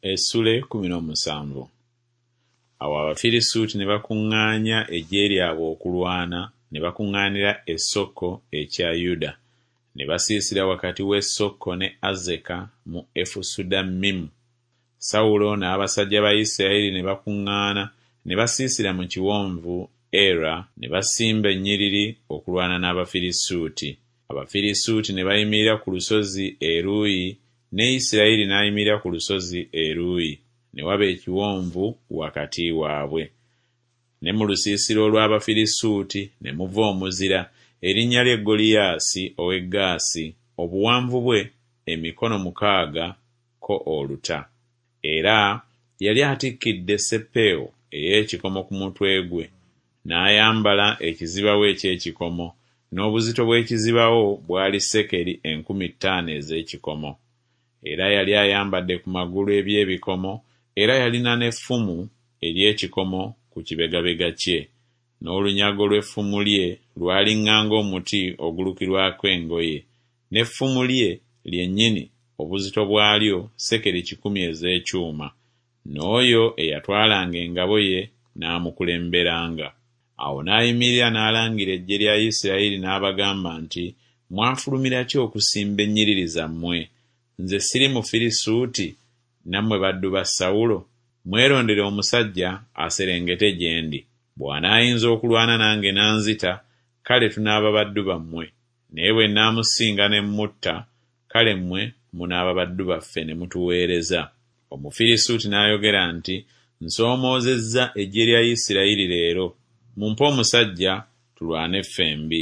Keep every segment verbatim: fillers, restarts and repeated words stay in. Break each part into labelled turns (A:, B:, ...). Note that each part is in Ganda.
A: Essule kumi n'omusanvu. Awo Abafirisuuti ne bakuŋŋaanya eggye lyabwe okulwana, ne bakuŋŋaanira e Soko ekya Yuda, ne basiisira wakati w'e Soko ne Azeka mu Efusudammimu. Sawulo n'abasajja ba Isirayiri ne bakuŋŋaana, ne basiisira mu kiwonvu Era, ne basimba ennyiriri okulwana n'Abafirisuuti. Abafirisuuti ne bayimirira ku lusozi eruuyi, ne Isirayiri n'ayimirira ku lusozi eruuyi, ne waba ekiwonvu wakati waabwe. Ne mu lusiisiro olw'Abafirisuuti ne muva omuzira, erinnya lye Goliyaasi ow'e Gaasi, obuwanvu bwe emikono mukaaga ko oluta. Era yali atikkidde seppeewo ey'ekikomo ku mutwe gwe, n'ayambala ekizibawo eky'ekikomo, n'obuzito bw'ekizibawo bwali sekeri enkumi ttaano ez'ekikomo. Era yali ayambadde ku magulu eby'ebikomo, era yalina n'effumu ery'ekikomo ku kibegabega kye, n'olunyago lw'effumu lye lwali ŋŋanga omuti ogulukirwako engoye, n'effumu lye lyennyini obuzito bwalyo sekeri kikumi ez'ekyuma, n'oyo eyatwalanga engabo ye n'amukulemberanga. Awo n'ayimirira n'alangira eggye lya Isirayiri n'abagamba nti, mwafulumira ki okusimba ennyiriri zammwe? Nze siri Mufirisuuti, nammwe baddu ba Sawulo? Mwerondere omusajja aserengete gye ndi. Bw'anaayinza okulwana nange n'anzita, kale tunaaba baddu bammwe, naye bwe nnaamusinga ne mutta, kale mmwe munaaba baddu baffe ne mutuweereza. Omufirisuuti n'ayogera nti, nsoomoozezza eggye lya Isirayiri leero, mumpe omusajja tulwane ffembi.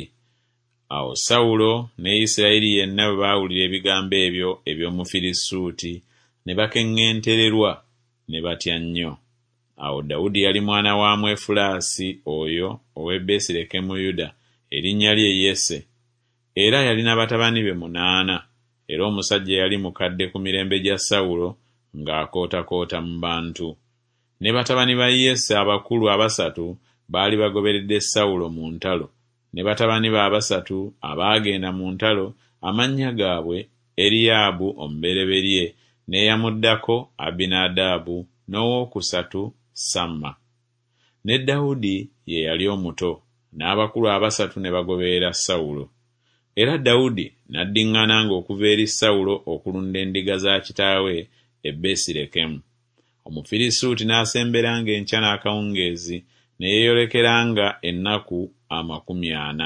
A: Awo Sawulo ne Isirayiri yenna bwe baawulira ebigambo ebyo eby'Omufirisuuti, ne bakeŋŋentererwa ne batya nnyo. Awo Dawudi yali mwana wa Mwefulaasi oyo ow'e Besirekemu Yuda, erinnya lye Yese, era yalina batabani be munaana, era omusajja yali mukadde ku mirembe gya Sawulo ng'akootakoota mu bantu. Ne batabani ba Yese abakulu abasatu baali bagoberedde Sawulo mu ntalo, ne batabani ba abasatu abaagenda mu ntalo amannya gaabwe Eriyaabu omubereberye, n'eyamuddako Abinadaabu, n'owookusatu Samma. Ne Dawudi ye yali omuto, n'abakulu abasatu ne bagoberera Sawulo. Era Dawudi n'addiŋŋananga okuva eri Sawulo okulunda endiga za kitaawe e Besirekemu. Omufirisuuti n'asemberanga enkya n'akawungeezi, ne yeeyolekeranga ennaku amakumi ana.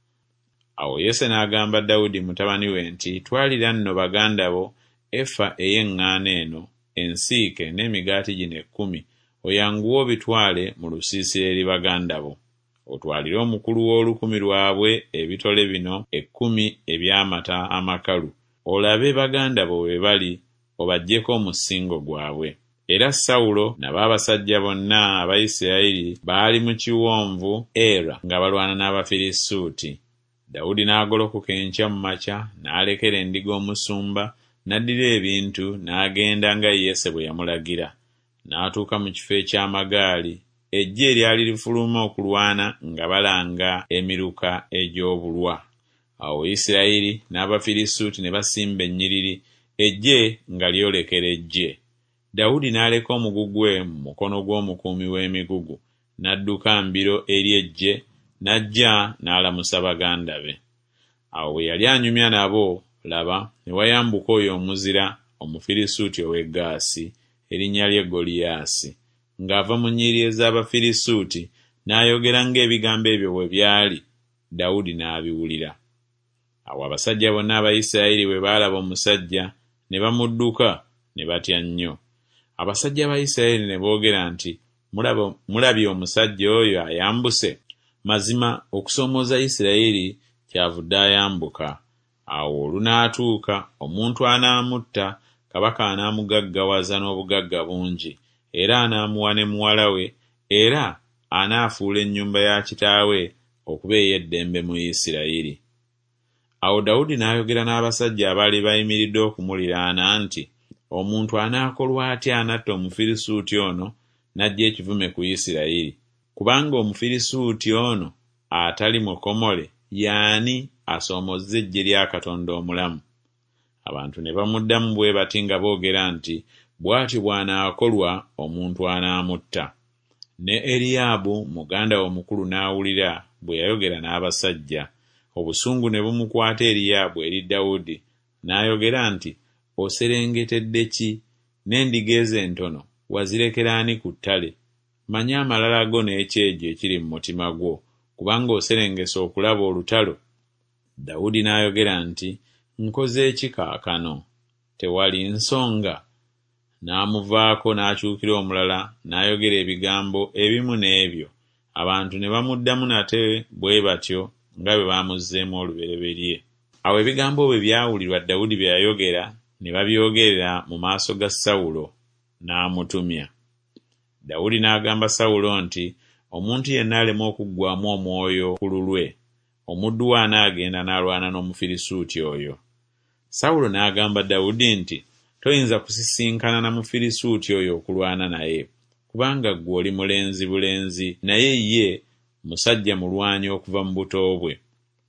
A: Awo Yese n'agamba Dawudi mutabani we nti, twalira nno baganda bo efa ey'eŋŋaano eno, ensiike n'emigaati gino ekkumi, oyanguwe obitwale mu lusiisira eri baganda bo. Otwalire omukulu w'olukumi lwabwe ebitole bino ekkumi eby'amata amakalu, olabe baganda bo we bali, obaggyeko omusingo gwabwe. Era Sawulo n'abasajja bonna Abayisirayiri baali mu kiwonvu Era nga balwana n'Abafirisuuti. Dawudi n'agolokoka enkya mu makya, n'alekera endiga omusumba, n'addira ebintu n'agenda nga Yese bwe yamulagira. N'atuuka mu kifo eky'amagaali, eggye eryali lifuluma okulwana nga balanga emiruka egy'obulwa. Awo Isirayiri n'Abafirisuuti ne basimba ennyiriri, eggye nga lyolekera eggye. Dawudi n'aleka omugugwe mu mukono gw'omukuumi w'emigugu, n'adduka mbiro eri eggye, n'ajja n'alamusa baganda be. Awo bwe yali anyumya nabo, laba, ne wayambuka oyo omuzira Omufirisuuti ow'e Gaasi, erinnya lye Goliyaasi, ng'ava mu nnyiriri ez'Abafirisuuti, n'ayogera ng'ebigambo ebyo bwe byali. Dawudi n'abiwulira. Awo abasajja bonna Abayisirayiri bwe baalaba omusajja, ne bamudduka ne batya nnyo. Abasajja ba Isirayiri ne boogera nti, mulabye omusajja oyo ayambuse? Mazima okusoomooza Isirayiri kyavudde ayambuka. Awo olunaatuuka omuntu anaamutta, kabaka anaamugaggawaza n'obugagga bungi, era anaamuwa ne muwala we, era anaafuula ennyumba ya kitaawe okuba ey'eddembe mu Isirayiri. Awo Dawudi n'ayogera n'abasajja abaali bayimiridde okumuliraana nti, omuntu anaakolwa atya anatta Omufirisuuti ono n'aggya ekivume ku Isirayiri? Kubanga Omufirisuuti ono atali mukomole y'ani asoomozza eggye lya Katonda omulamu? Abantu ne bamuddamu bwe bati nga boogera nti, bw'atyo bw'anaakolwa omuntu anaamutta. Ne Eriyaabu muganda we omukulu n'awulira bwe yayogera n'abasajja. Obusungu ne bumukwata Eriyaabu eri Dawudi, n'ayogera nti, "Oserengetedde ki? N'endiga ezo entono wazirekera ani ku ttale? Manya amalala go n'ekyejo ekiri mu mutima gwo, kubanga oserengese okulaba olutalo." Dawudi n'ayogera nti, "Nkoze ki kaakano? Tewali nsonga?" N'amuvaako n'akyukira omulala n'ayogera ebigambo ebimu n'ebyo. Abantu ne bamuddamu nate bwe batyo nga bwe baamuzzeemu olubereberye. Awo ebigambo bwe byawulirwa Dawudi bye yayogera, ne babyogerera mu maaso ga Sawulo, n'amutumya. Dawudi n'agamba Sawulo nti, "Omuntu yenna alema okuggwaamu omwoyo ku lulwe, omuddu we anaagenda n'alwana n'Omufirisuuti oyo." Sawulo n'agamba Dawudi nti, "Toyinza kusisinkana na Mufirisuuti oyo okulwana naye, kubanga ggwe oli mulenzi bulenzi, naye ye musajja mulwanyi okuva mu buto bwe."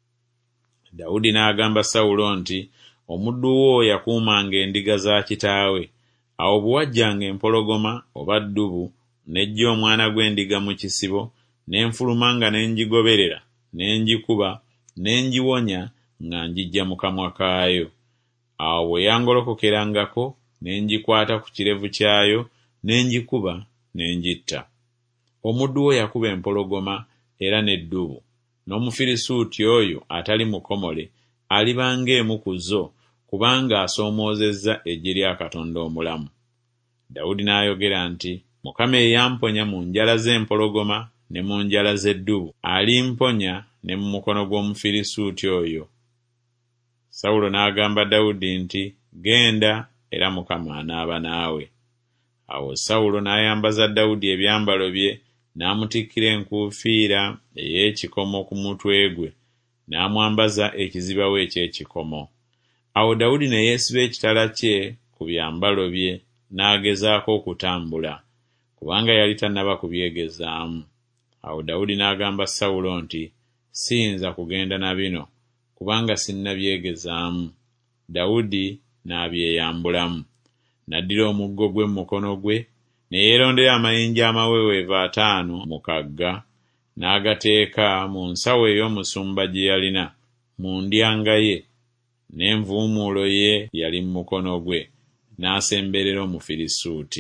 A: Dawudi n'agamba Sawulo nti, "Omuddu wo yakuumanga endiga za kitaawe. Awo bwe wajjanga empologoma oba ddubu, n'ejja omwana gw'endiga mu kisibo, ne nfuluma nga ne ngigoberera, ne ngikuba, ne ngiwonya nga ngiggya mu kamwa kaayo. Awo bwe yangolokokerangako, ne ngikwata ku kirevu kyayo, ne ngikuba, ne ngitta. Omuddu wo yakuba empologoma era n'eddubu, n'Omufirisuuti oyo atali mukomole aliba ng'emu ku zo, kubanga asoomoozezza eggye lya Katonda omulamu." Dawudi n'ayogera nti, "Mukama eyamponya mu njala z'empologoma ne mu njala z'eddubu, alimponya ne mu mukono gw'Omufirisuuti oyo." Sawulo n'agamba Dawudi nti, "Genda, era Mukama anaaba naawe." Awo Sawulo n'ayambaza Dawudi ebyambalo bye, n'amutikkira enkuufiira ey'ekikomo ku mutwe gwe, n'amwambaza ekizibawo eky'ekikomo. Awo Dawudi ne yeesiba ekitala kye ku byambalo bye, n'agezaako okutambula, kubanga yali tannaba kubyegezaamu. Awo Dawudi n'agamba Sawulo nti, "Siyinza kugenda na bino, kubanga sinnabyegezaamu." Dawudi n'abyeyambulamu. N'addira omuggo gwe mu mukono gwe, ne yeerondera amayinja amaweweevu ataano mu kagga, n'agateeka mu nsawo ey'omusumba gye yalina mu ndyanga ye, n'envuumuulo ye yali mu mukono gwe, n'asemberera Omufirisuuti.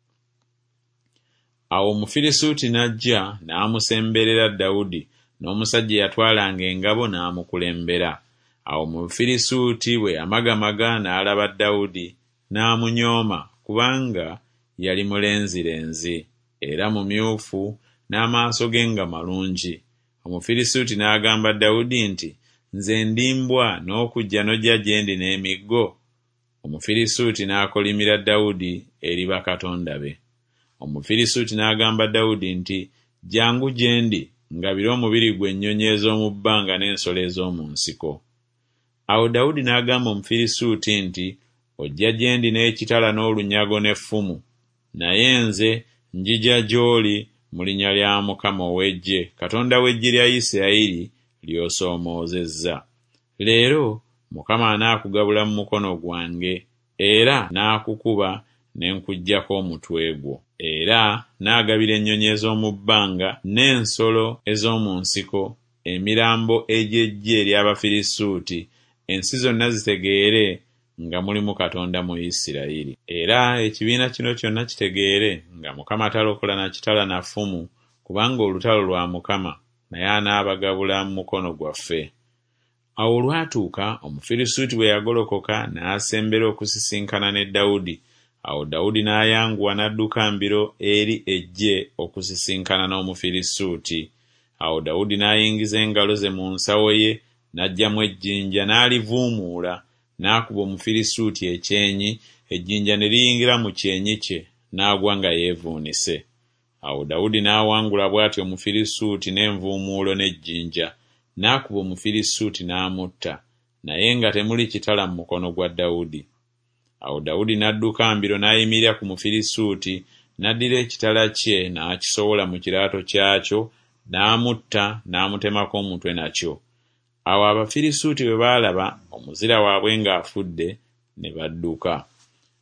A: Awo Omufirisuuti n'ajja n'amusemberera Dawudi, n'omusajja yatwalanga engabo n'amukulembera. Awo Omufirisuuti bwe yamagamaga n'alaba Dawudi, n'amunyooma, kubanga yali mulenzirenzi era mumyufu, n'amaaso ge nga malungi. Omufirisuuti n'agamba Dawudi nti, "Nze ndimbwa n'okujja n'ojja gye ndi n'emiggo?" Omufirisuuti n'akolimira Dawudi eri bakatonda be. Omufirisuuti n'agamba Dawudi nti, "Jjangu gye ndi, ngabira omubiri gwe ennyonyi ez'omu bbanga n'ensolo ez'omu nsiko." Awo Dawudi n'agamba Omufirisuuti nti, "Ojja gye ndi n'ekitala n'olunyago n'effumu, naye nze njija gy'oli mu linnya lya Mukama ow'Eggye, Katonda w'eggye lya Isirayiri ly'osoomoozezza. Leero Mukama anaakugabula mu mukono gwange, era n'akukuba ne nkuggyako omutwe gwo. Era n'agabira ennyonyi ez'omu bbanga n'ensolo ez'omu nsiko emirambo egy'eggye ery'Abafirisuuti, ensi zonna zitegeere nga mulimu Katonda mu Isirayiri. Era ekibiina kino kyonna kitegeere nga Mukama talokola na kitala na ffumu, kubanga olutalo lwa Mukama, naye anaabagabula mu mukono gwaffe." Awo olwatuuka, Omufirisuuti bwe yagolokoka n'asembera okusisinkana ne Dawudi. Awo Dawudi n'ayanguwa n'adduka mbiro eri eggye okusisinkana n'Omufirisuuti. Awo Dawudi n'ayingiza engalo ze mu nsawo ye, n'aggyamu ejjinja n'alivuumuula, n'akuba Omufirisuuti ekyenyi, ejjinja ne liyingira mu kyenyi kye, n'agwa nga yeevuunise. Awo Dawudi n'awangula bw'atyo Omufirisuuti n'envuumuulo n'ejjinja, n'akuba Omufirisuuti n'amutta, naye nga temuli kitala mu mukono gwa Dawudi. Awo Dawudi n'adduka mbiro n'ayimirira ku Mufirisuuti, n'addira ekitala kye n'akisowola mu kiraato kyakyo, n'amutta n'amutemako omutwe nakyo. Awo Abafirisuuti bwe baalaba omuzira waabwe ng'afudde, ne badduka.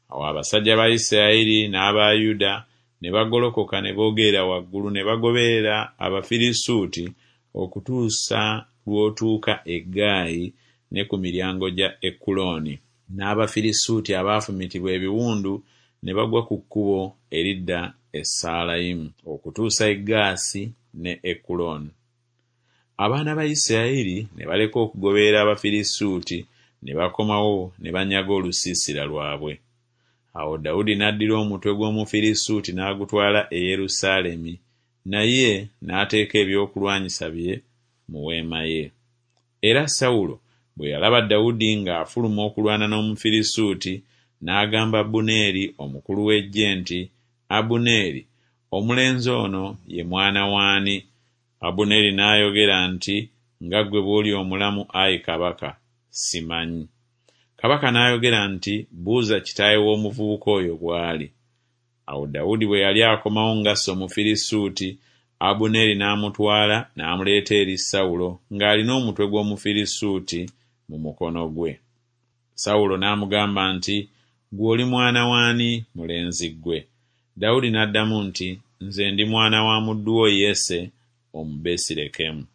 A: Awo abasajja ba Isirayiri n'aba Yuda ne bagolokoka ne boogera waggulu ne bagoberera Abafirisuuti okutuusa lw'otuuka e Gaayi ne ku miryango gya Ekuloni. N'Abafirisuuti abaafumitibwa ebiwundu ne bagwa ku kkubo eridda e Saalayimu okutuusa e Gaasi ne Ekuloni. Abaana ba Isirayiri ne baleka okugoberera Abafirisuuti ne bakomawo ne banyaga olusiisira lwabwe. Awo Dawudi n'addira omutwe gw'Omufirisuuti n'agutwala e Yerusaalemi, naye n'ateeka ebyokulwanyisa bye mu weema ye. Era Sawulo bwe yalaba Dawudi ng'afuluma okulwana n'Omufirisuuti, n'agamba Abuneeri omukulu w'eggye nti, Abuneeri, omulenzi ono ye mwana w'ani? Abuneeri n'ayogera nti, nga ggwe bw'oli omulamu, ayi kabaka, simanyi. Kabaka n'ayogera nti, buuza kitaawe w'omuvubuka oyo bw'ali. Awo Dawudi bwe yali akomawo ng'asse Omufirisuuti, Abuneeri n'amutwala n'amuleeta eri Sawulo ng'alina omutwe gw'Omufirisuuti mu mukono gwe. Sawulo n'amugamba nti, ggwe oli mwana w'ani, mulenzi ggwe? Dawudi n'addamu nti, nze ndi mwana wa muddu wo Yese Omubesirekemu.